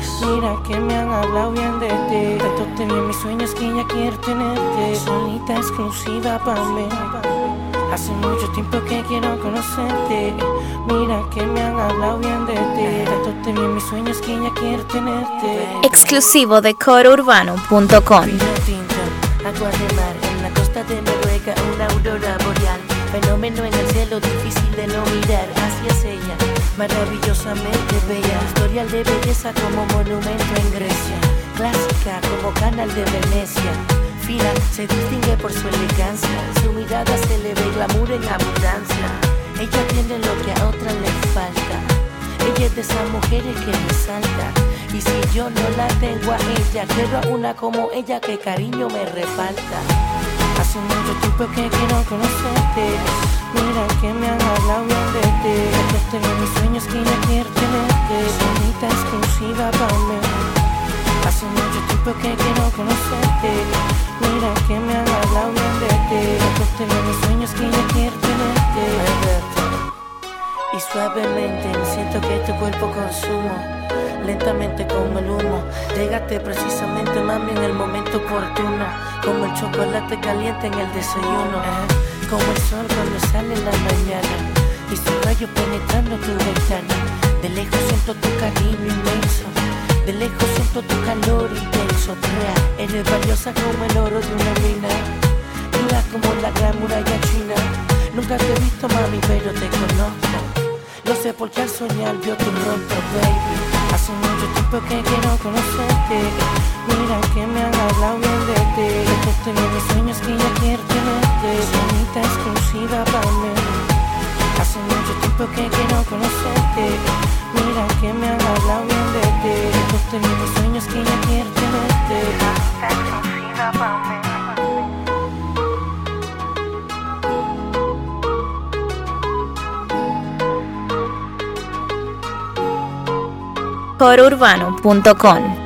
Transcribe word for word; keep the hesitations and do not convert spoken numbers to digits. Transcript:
Mira que me han hablado bien de ti. Cuéntate bien mis sueños que ella quiere tenerte. Solita exclusiva para mí. Hace mucho tiempo que quiero conocerte. Mira que me han hablado bien de ti. Cuéntate bien mis sueños que ella quiere tenerte. Exclusivo de coro urbano punto com. Vino tinto, agua de mar en la costa de Noruega, una aurora boreal. Fenómeno en el cielo, difícil de no mirar. Hacia ella, maravillosamente bella. Historial de belleza como monumento en Grecia. Clásica como canal de Venecia. Fina, se distingue por su elegancia. Su mirada se le ve glamour en abundancia. Ella tiene lo que a otra le falta. Ella es de esas mujeres que resalta. Y si yo no la tengo a ella, quiero a una como ella que cariño me refalta. Hace mucho tiempo que quiero conocerte. Mira que me han hablado bien de ti. Yo tengo mis sueños que ella quiere tenerte. Bonita, exclusiva para mí. Hace mucho tiempo que quiero conocerte. Mira que me han hablado bien de ti. Yo tengo mis sueños que ella quiere tenerte. Y suavemente siento que tu cuerpo consumo. Lentamente como el humo. Llégate precisamente, mami, en el momento oportuno. Como el chocolate caliente en el desayuno. Como el sol cuando sale en la mañana. Y su rayo penetrando tu ventana. De lejos siento tu cariño inmenso. De lejos siento tu calor intenso. Eres valiosa como el oro de una mina. Dura como la gran muralla china. Nunca te he visto, mami, pero te conozco. Lo sé porque al soñar vio tu rostro, baby. Hace mucho tiempo que quiero conocerte. Mira que me han hablado bien de ti. Yo tengo mis sueños que ella quiere tenerte. Bonita, exclusiva para mí. Hace mucho tiempo que quiero conocerte. Mira que me han hablado bien de ti. Yo tengo mis sueños que ella quiere tenerte. Bonita, exclusiva para mí. coro urbano punto com.